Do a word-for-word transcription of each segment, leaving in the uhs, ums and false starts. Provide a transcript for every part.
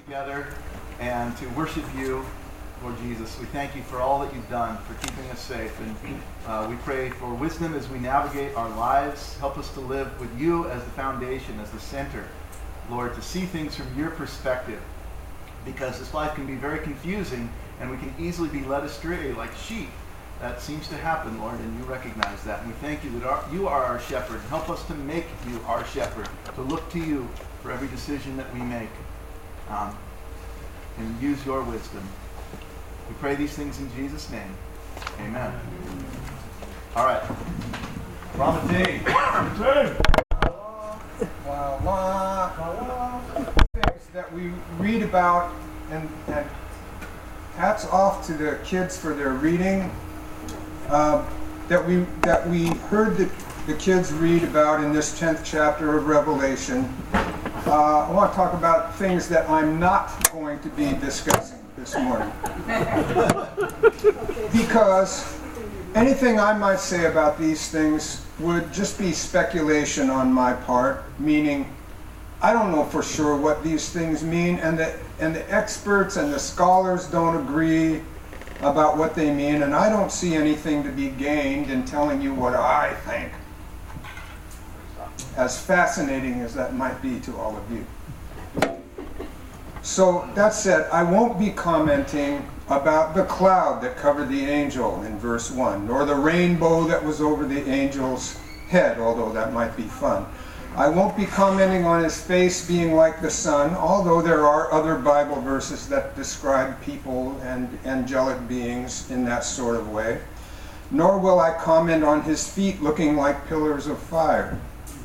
together and to worship you, Lord Jesus. We thank you for all that you've done, for keeping us safe. And uh, we pray for wisdom as we navigate our lives. Help us to live with you as the foundation, as the center, Lord, to see things from your perspective. Because this life can be very confusing and we can easily be led astray like sheep. That seems to happen, Lord, and you recognize that. And we thank you that our, you are our shepherd. Help us to make you our shepherd, to look to you for every decision that we make, um, and use your wisdom. We pray these things in Jesus' name. Amen. All right. Ramadi. Things that we read about, and, and hats off to the kids for their reading. Uh, that we that we heard the, the kids read about in this tenth chapter of Revelation. Uh, I want to talk about things that I'm not going to be discussing this morning. Because anything I might say about these things would just be speculation on my part, meaning I don't know for sure what these things mean, and the, and the experts and the scholars don't agree about what they mean, and I don't see anything to be gained in telling you what I think, as fascinating as that might be to all of you. So that said, I won't be commenting about the cloud that covered the angel in verse one, nor the rainbow that was over the angel's head, although that might be fun. I won't be commenting on his face being like the sun, although there are other Bible verses that describe people and angelic beings in that sort of way. Nor will I comment on his feet looking like pillars of fire.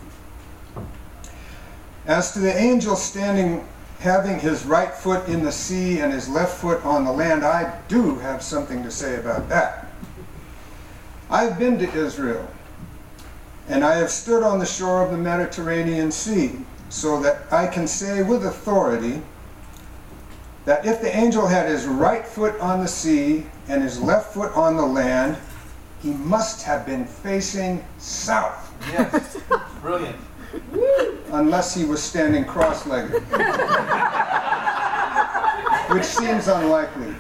As to the angel standing, having his right foot in the sea and his left foot on the land, I do have something to say about that. I've been to Israel, and I have stood on the shore of the Mediterranean Sea, so that I can say with authority that if the angel had his right foot on the sea and his left foot on the land, he must have been facing south. Yes, brilliant. Unless he was standing cross-legged, which seems unlikely.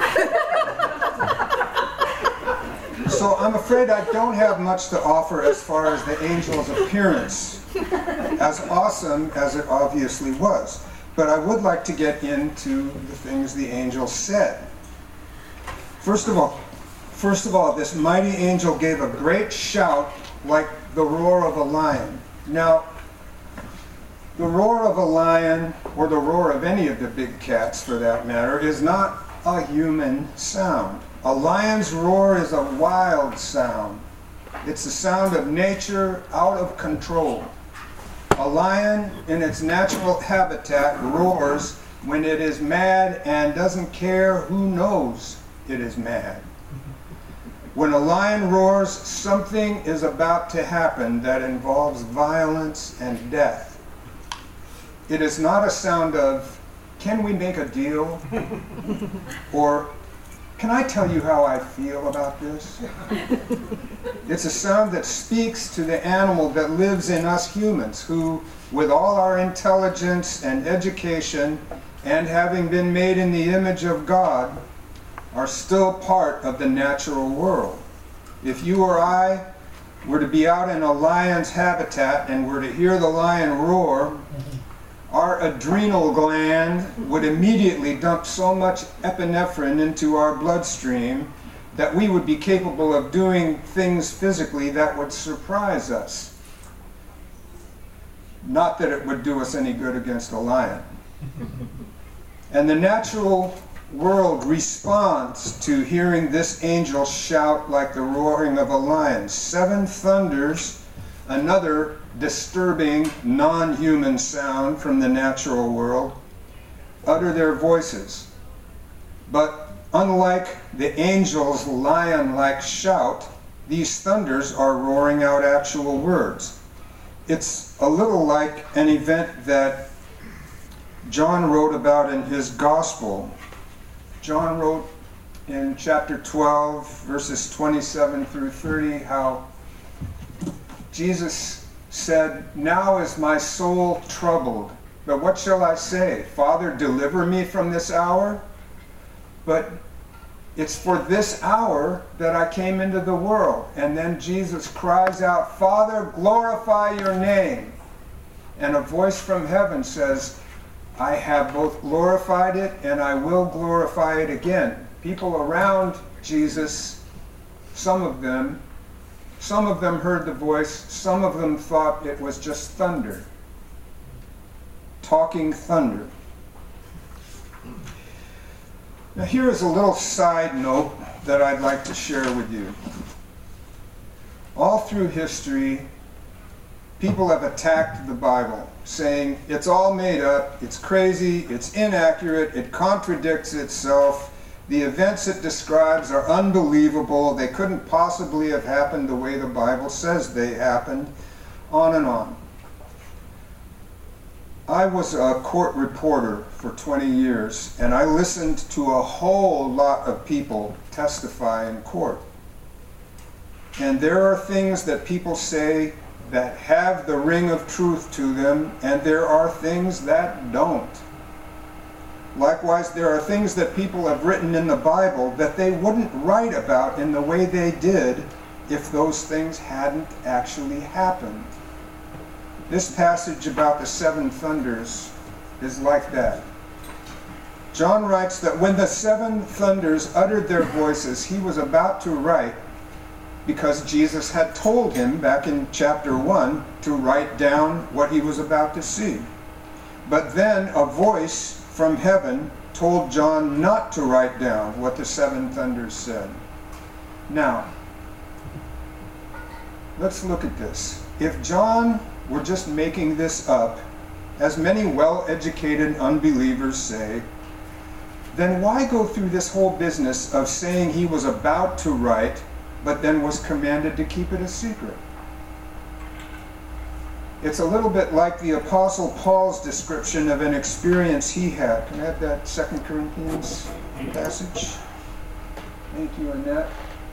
So I'm afraid I don't have much to offer as far as the angel's appearance, as awesome as it obviously was. But I would like to get into the things the angel said. First of all, first of all, this mighty angel gave a great shout like the roar of a lion. Now, the roar of a lion, or the roar of any of the big cats for that matter, is not a human sound. A lion's roar is a wild sound. It's the sound of nature out of control. A lion in its natural habitat roars when it is mad and doesn't care who knows it is mad. When a lion roars, something is about to happen that involves violence and death. It is not a sound of, can we make a deal? Or, can I tell you how I feel about this? It's a sound that speaks to the animal that lives in us humans, who, with all our intelligence and education, and having been made in the image of God, are still part of the natural world. If you or I were to be out in a lion's habitat and were to hear the lion roar, our adrenal gland would immediately dump so much epinephrine into our bloodstream that we would be capable of doing things physically that would surprise us. Not that it would do us any good against a lion. And the natural world responds to hearing this angel shout like the roaring of a lion. Seven thunders, another disturbing, non-human sound from the natural world, utter their voices. But unlike the angel's lion-like shout, these thunders are roaring out actual words. It's a little like an event that John wrote about in his gospel. John wrote in chapter twelve, verses twenty-seven through thirty, how Jesus said, "Now is my soul troubled. But what shall I say? Father, deliver me from this hour? But it's for this hour that I came into the world. And then Jesus cries out, Father, glorify your name. And a voice from heaven says, I have both glorified it and I will glorify it again. People around Jesus, some of them, some of them heard the voice, some of them thought it was just thunder. Talking thunder. Now here is a little side note that I'd like to share with you. All through history, people have attacked the Bible, saying it's all made up, it's crazy, it's inaccurate, it contradicts itself, the events it describes are unbelievable, they couldn't possibly have happened the way the Bible says they happened, on and on. I was a court reporter for twenty years, and I listened to a whole lot of people testify in court. And there are things that people say that have the ring of truth to them, and there are things that don't. Likewise, there are things that people have written in the Bible that they wouldn't write about in the way they did if those things hadn't actually happened. This passage about the seven thunders is like that. John writes that when the seven thunders uttered their voices, he was about to write, because Jesus had told him back in chapter one to write down what he was about to see. But then a voice from heaven told John not to write down what the seven thunders said. Now, let's look at this. If John were just making this up, as many well-educated unbelievers say, then why go through this whole business of saying he was about to write, but then was commanded to keep it a secret? It's a little bit like the Apostle Paul's description of an experience he had. Can I have that Second Corinthians passage? Thank you, Annette.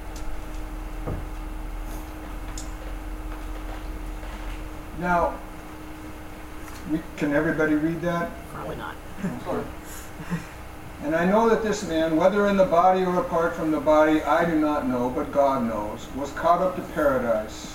Now, we, can everybody read that? Probably not. Okay. And I know that this man, whether in the body or apart from the body, I do not know, but God knows, was caught up to paradise.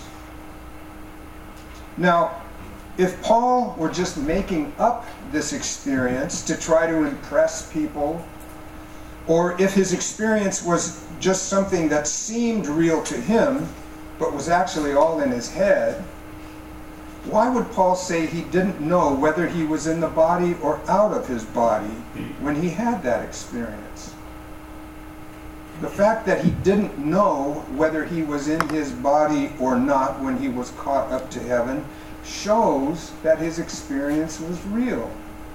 Now, if Paul were just making up this experience to try to impress people, or if his experience was just something that seemed real to him, but was actually all in his head, why would Paul say he didn't know whether he was in the body or out of his body when he had that experience? The fact that he didn't know whether he was in his body or not when he was caught up to heaven shows that his experience was real.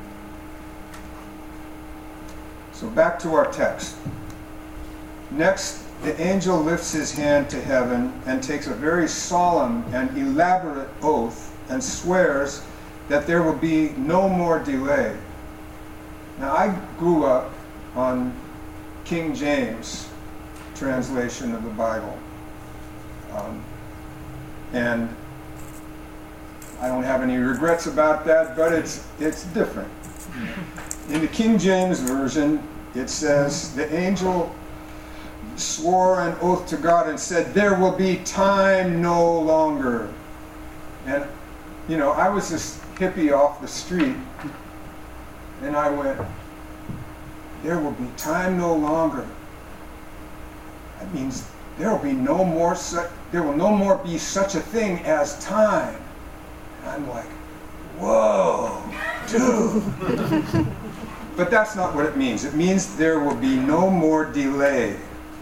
So back to our text. Next, the angel lifts his hand to heaven and takes a very solemn and elaborate oath and swears that there will be no more delay. Now, I grew up on King James translation of the Bible. Um, and I don't have any regrets about that, but it's, it's different. In the King James Version, it says, the angel swore an oath to God and said, there will be time no longer. And, you know, I was this hippie off the street, and I went, there will be time no longer. That means there will be no more such, there will no more be such a thing as time. And I'm like, whoa, dude. But that's not what it means. It means there will be no more delay.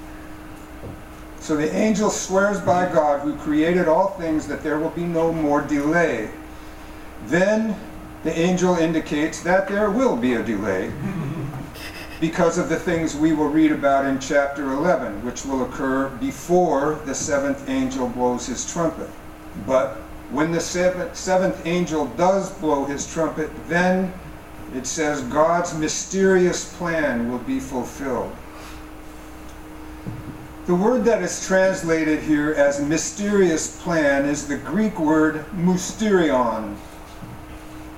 So the angel swears by God, who created all things, that there will be no more delay. Then the angel indicates that there will be a delay because of the things we will read about in chapter eleven, which will occur before the seventh angel blows his trumpet. But when the seventh, seventh angel does blow his trumpet, then it says God's mysterious plan will be fulfilled. The word that is translated here as mysterious plan is the Greek word mysterion.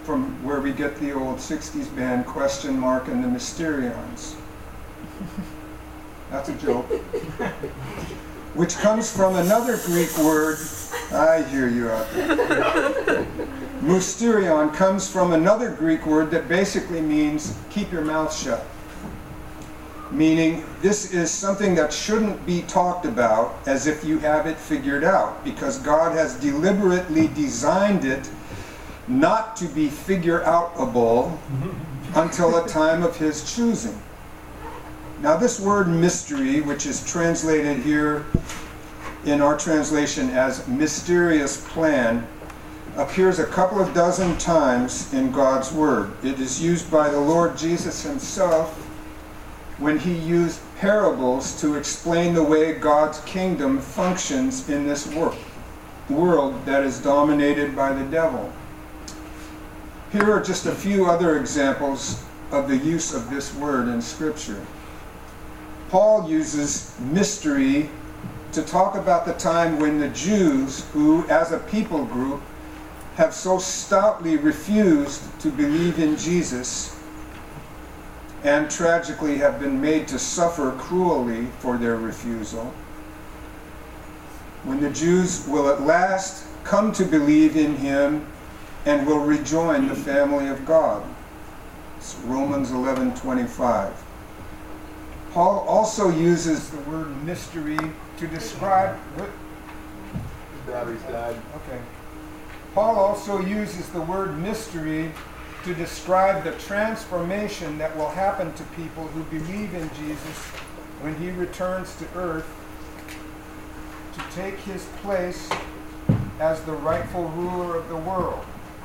from where we get the old sixties band Question Mark and the Mysterions. That's a joke. Which comes from another Greek word. I hear you out there. Mysterion comes from another Greek word that basically means keep your mouth shut. Meaning this is something that shouldn't be talked about as if you have it figured out, because God has deliberately designed it not to be figure-outable until a time of his choosing. Now this word mystery, which is translated here in our translation as mysterious plan, appears a couple of dozen times in God's Word. It is used by the Lord Jesus himself when he used parables to explain the way God's kingdom functions in this wor- world that is dominated by the devil. Here are just a few other examples of the use of this word in Scripture. Paul uses mystery to talk about the time when the Jews, who as a people group have so stoutly refused to believe in Jesus and tragically have been made to suffer cruelly for their refusal, when the Jews will at last come to believe in him and will rejoin the family of God. It's Romans eleven twenty-five. Paul also uses the word mystery to describe what? The battery's died. Okay. Paul also uses the word mystery to describe the transformation that will happen to people who believe in Jesus when he returns to earth to take his place as the rightful ruler of the world.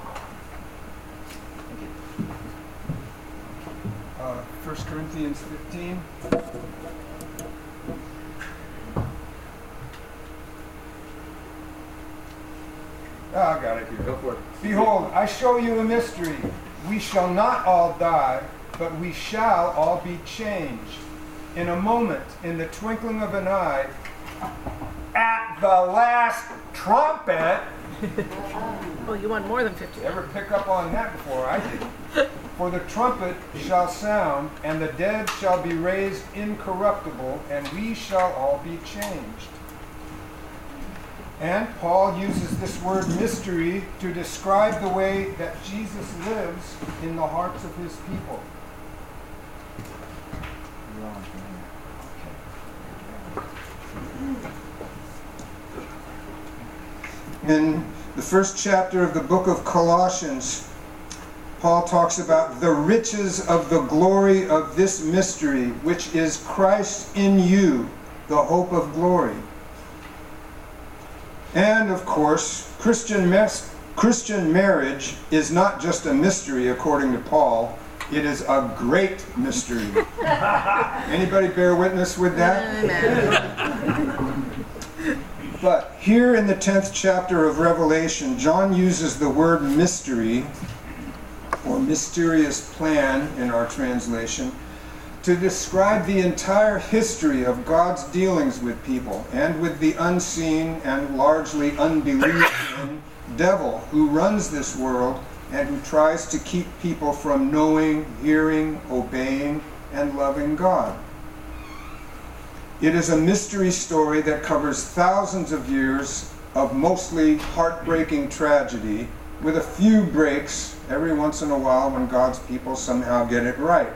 Uh, First Corinthians fifteen. Ah, I got it here. Go for it. Behold, I show you a mystery. We shall not all die, but we shall all be changed. In a moment, in the twinkling of an eye, at the last trumpet. Oh, you want more than fifty. Ever pick up on that before? I did. For the trumpet shall sound, and the dead shall be raised incorruptible, and we shall all be changed. And Paul uses this word mystery to describe the way that Jesus lives in the hearts of his people. In the first chapter of the book of Colossians, Paul talks about the riches of the glory of this mystery, which is Christ in you, the hope of glory. And of course, Christian, mes- Christian marriage is not just a mystery, according to Paul. It is a great mystery. Anybody bear witness with that? Amen. But here in the tenth chapter of Revelation, John uses the word mystery, or mysterious plan in our translation, to describe the entire history of God's dealings with people and with the unseen and largely unbelieving devil who runs this world and who tries to keep people from knowing, hearing, obeying, and loving God. It is a mystery story that covers thousands of years of mostly heartbreaking tragedy, with a few breaks every once in a while when God's people somehow get it right.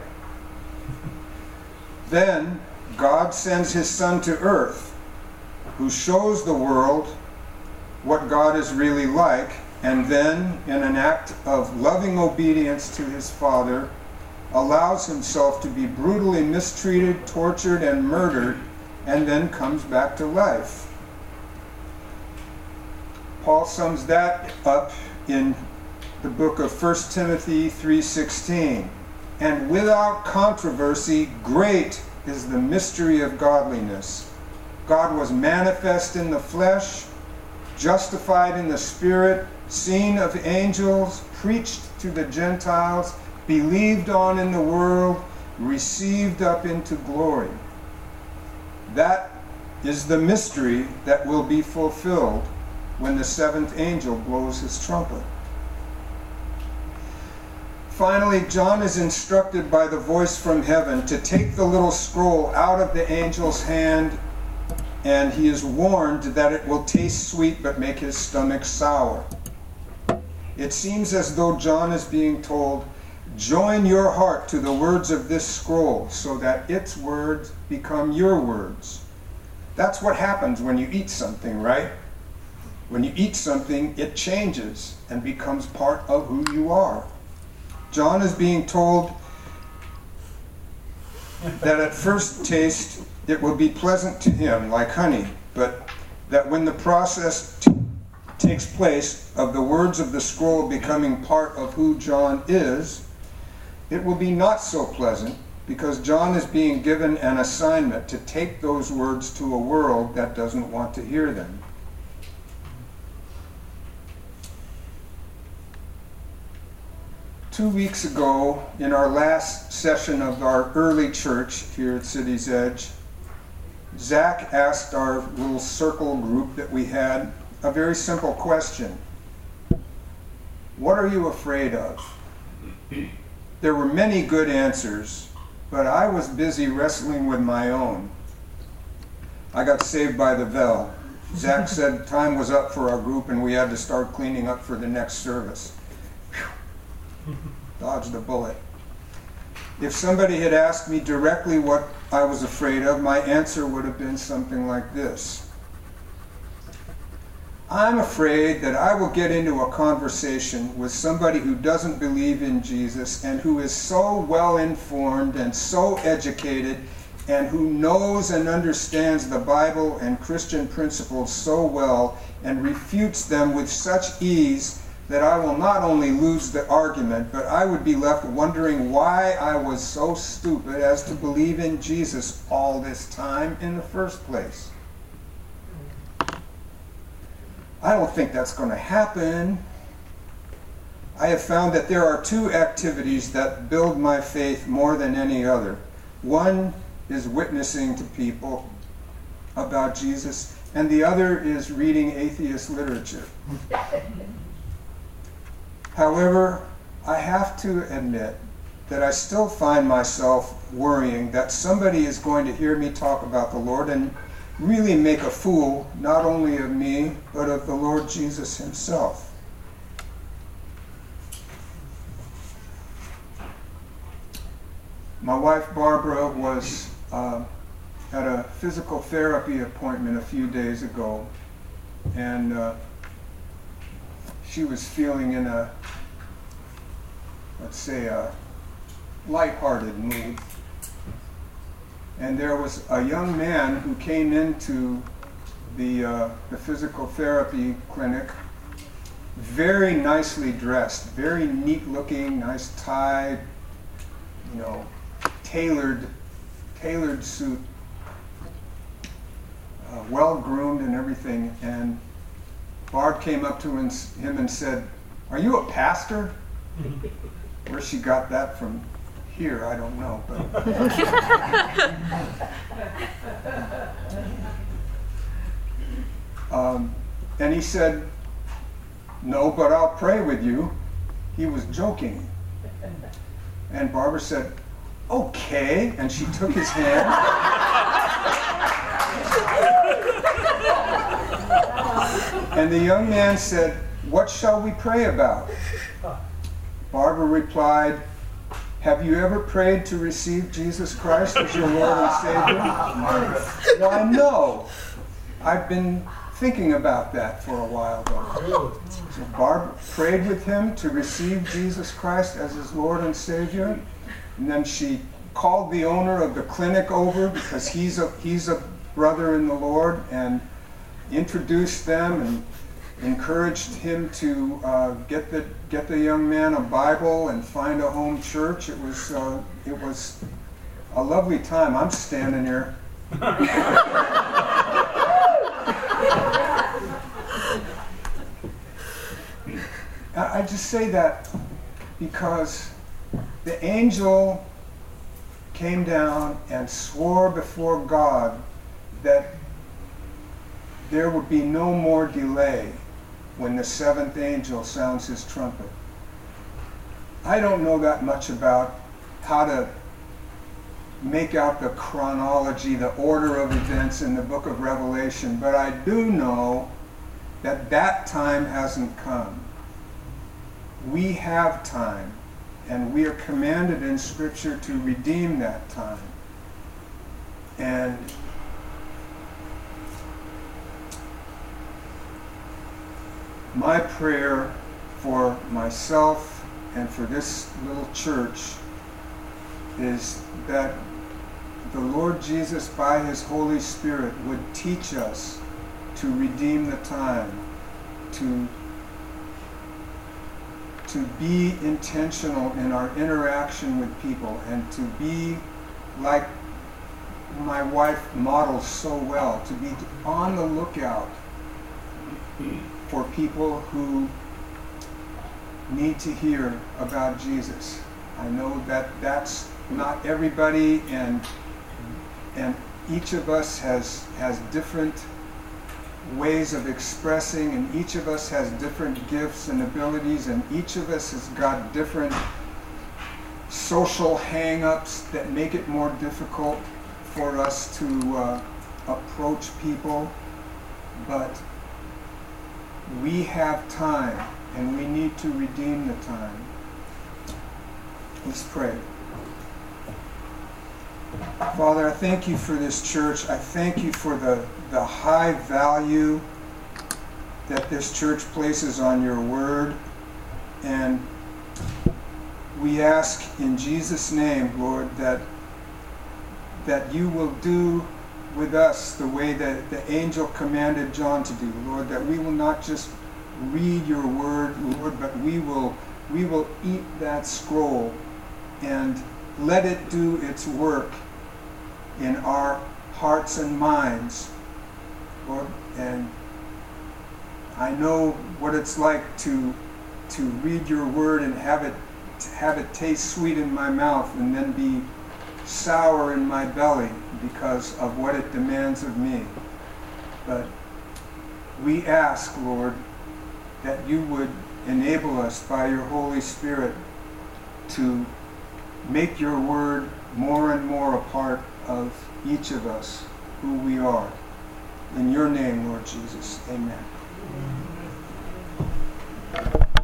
Then God sends his Son to earth, who shows the world what God is really like, and then, in an act of loving obedience to his Father, allows himself to be brutally mistreated, tortured, and murdered, and then comes back to life. Paul sums that up in the book of First Timothy three sixteen. And without controversy, great is the mystery of godliness. God was manifest in the flesh, justified in the Spirit, seen of angels, preached to the Gentiles, believed on in the world, received up into glory. That is the mystery that will be fulfilled when the seventh angel blows his trumpet. Finally, John is instructed by the voice from heaven to take the little scroll out of the angel's hand, and he is warned that it will taste sweet but make his stomach sour. It seems as though John is being told, join your heart to the words of this scroll so that its words become your words. That's what happens when you eat something, right? When you eat something, it changes and becomes part of who you are. John is being told that at first taste it will be pleasant to him like honey, but that when the process t- takes place of the words of the scroll becoming part of who John is, it will be not so pleasant, because John is being given an assignment to take those words to a world that doesn't want to hear them. Two weeks ago, in our last session of our early church here at City's Edge, Zach asked our little circle group that we had a very simple question. What are you afraid of? There were many good answers, but I was busy wrestling with my own. I got saved by the bell. Zach said time was up for our group and we had to start cleaning up for the next service. Dodged a bullet. If somebody had asked me directly what I was afraid of, my answer would have been something like this. I'm afraid that I will get into a conversation with somebody who doesn't believe in Jesus and who is so well informed and so educated and who knows and understands the Bible and Christian principles so well and refutes them with such ease that I will not only lose the argument, but I would be left wondering why I was so stupid as to believe in Jesus all this time in the first place. I don't think that's going to happen. I have found that there are two activities that build my faith more than any other. One is witnessing to people about Jesus, and the other is reading atheist literature. However, I have to admit that I still find myself worrying that somebody is going to hear me talk about the Lord and really make a fool not only of me, but of the Lord Jesus himself. My wife Barbara was uh, at a physical therapy appointment a few days ago, and uh, she was feeling in a, let's say, a lighthearted mood. And there was a young man who came into the, uh, the physical therapy clinic, very nicely dressed, very neat looking, nice tie, you know, tailored, tailored suit, uh, well groomed and everything. And Barb came up to him and said, "Are you a pastor?" Where she got that from here, I don't know. But um, and he said, "No, but I'll pray with you." He was joking. And Barbara said, "Okay," and she took his hand. And the young man said, "What shall we pray about?" Barbara replied, "Have you ever prayed to receive Jesus Christ as your Lord and Savior?" "Why, no. I've been thinking about that for a while, though." So Barbara prayed with him to receive Jesus Christ as his Lord and Savior. And then she called the owner of the clinic over, because he's a, he's a brother in the Lord, and introduced them and encouraged him to uh, get the get the young man a Bible and find a home church. It was uh, it was a lovely time. I'm standing here. I just say that because the angel came down and swore before God that there would be no more delay when the seventh angel sounds his trumpet. I don't know that much about how to make out the chronology, the order of events in the book of Revelation, but I do know that that time hasn't come. We have time, and we are commanded in Scripture to redeem that time. And my prayer for myself and for this little church is that the Lord Jesus, by His Holy Spirit, would teach us to redeem the time, to, to be intentional in our interaction with people, and to be like my wife models so well, to be on the lookout for people who need to hear about Jesus. I know that that's not everybody, and and each of us has has different ways of expressing, and each of us has different gifts and abilities, and each of us has got different social hang-ups that make it more difficult for us to uh, approach people. But we have time, and we need to redeem the time. Let's pray. Father, I thank you for this church. I thank you for the, the high value that this church places on your word. And we ask in Jesus' name, Lord, that, that you will do with us the way that the angel commanded John to do, Lord, that we will not just read your word, Lord, but we will, we will eat that scroll and let it do its work in our hearts and minds, Lord. And I know what it's like to to read your word and have it have it taste sweet in my mouth and then be sour in my belly because of what it demands of me. But we ask, Lord, that you would enable us by your Holy Spirit to make your word more and more a part of each of us, who we are. In your name, Lord Jesus, amen.